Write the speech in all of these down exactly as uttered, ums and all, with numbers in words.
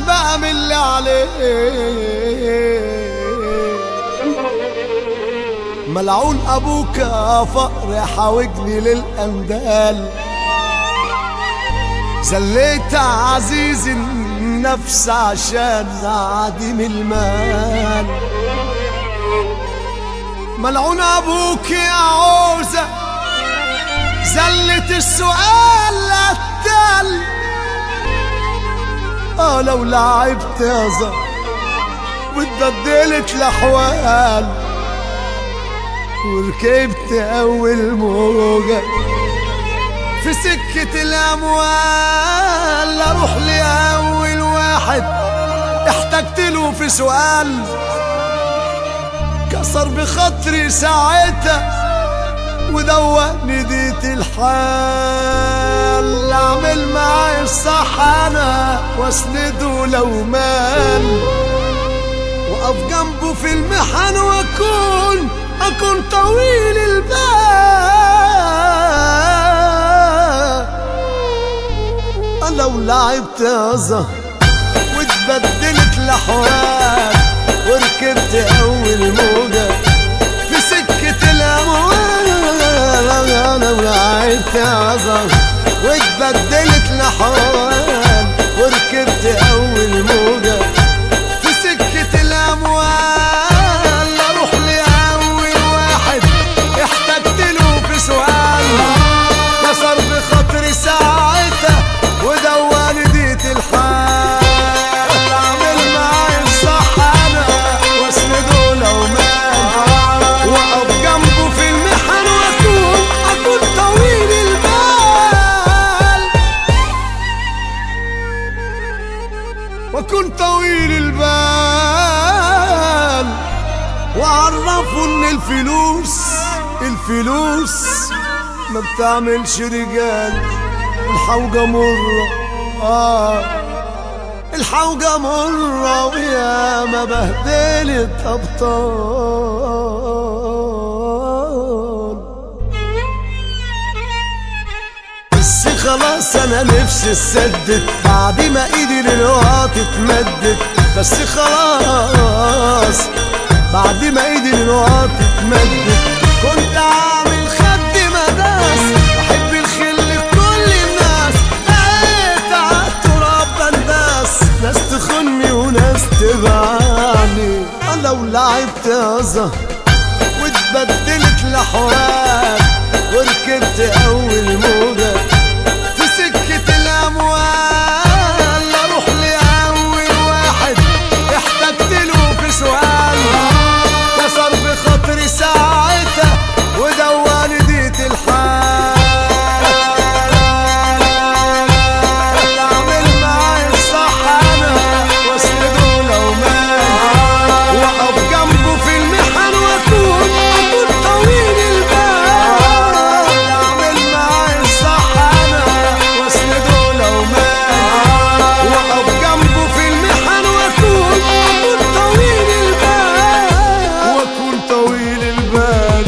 بقى من اللي عليه. ملعون ابوك يا فقر حاوجني للاندال، زليت عزيز النفس عشان عديم المال. ملعون ابوك يا عوزة زلت السؤال للتل. اه لو لعبت يا زهر واتبدلت الاحوال وركبت اول موجة في سكة الاموال، اروح لاول واحد احتجت له في سؤال، كسر بخاطري ساعتها ودوقني ديت الحال. اعمل معاي الصح انا واسنده لو مال، واقف جنبه في المحن واكون اكون طويل البال. لو لعبت يا زهر واتبدلت الاحوال وركبت اول موجة في سكة الاموال. لو لعبت يا زهر واتبدلت الاحوال وركبت اول موجة في سكة الاموال، اروح لاول واحد احتجت له في سؤال، كسر بخاطري ساعتها ودواني ديت الحال. اعمل معاي الصح انا واسنده لو مال، واقف جنبه في المحن واكون اكون طويل البال، واكون طويل البال. وعرفوا ان الفلوس الفلوس ما بتعملش رجال، الحوجة مرة آه الحوجة مرة ويا ما بهدلت أبطال. بس خلاص أنا نفسي اتسدد بعد ما إيدي للوقت اتمدت. بس خلاص بعد ما إيدي للوقت اتمدت، كنت عامل خد مداس بحب الخل لكل الناس، لقيت عالتراب بنداس ناس تخني وناس تبعني. لو لعبت يا زهر واتبدلت الاحوال وركبت اول موجة في سكة الاموال، اروح لاول واحد احتجت له في سؤال، كسر بخاطري ساعتها ودواني ديت الحال. اعمل معاي الصح انا واسنده لو مال، واقف جنبه في المحن واكون اكون طويل البال. اعمل معاي الصح انا واسنده لو مال، واقف جنبه في المحن واكون اكون طويل البال، واكون طويل البال.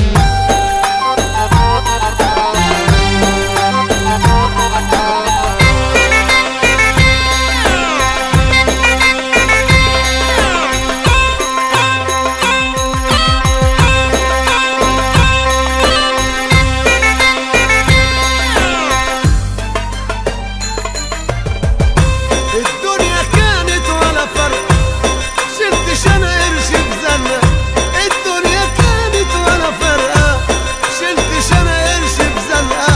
الدنيا كانت ولا فرق شلتش انا قرش في زنة. الدنيا كانت ولا فرقة شلتش انا قرش في زنقة.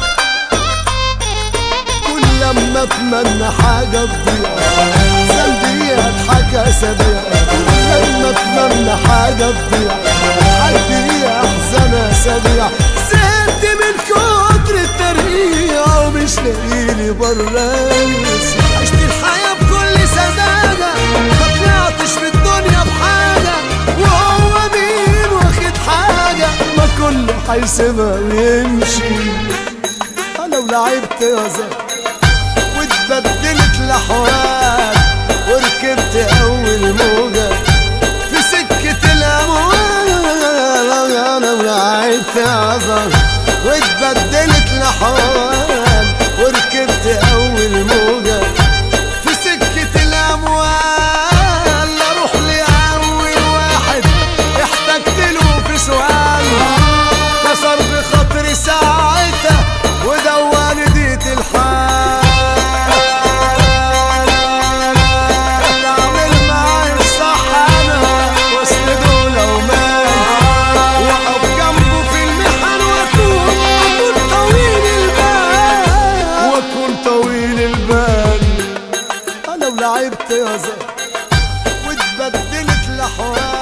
كل لما اتمنى حاجة تضيع ذنبي اضحك اسابيع. لما اتمنى حاجة تضيع عندي احزان اسابيع. زهقت من كتر الترقيع ومش لاقيلي برانس. عشت الحياة بكل سذاجة ما طلعتش في الدنيا بحاجة، وهو مين واخد حاجة ما كله هيسيبها ويمشي. لو لعبت يا زهر واتبدلت الاحوال وركبت اول موجة في سكة الاموال. لو لعبت يا زهر واتبدلت الاحوال وركبت اول موجة في سكة الاموال. واتبدلت لحوار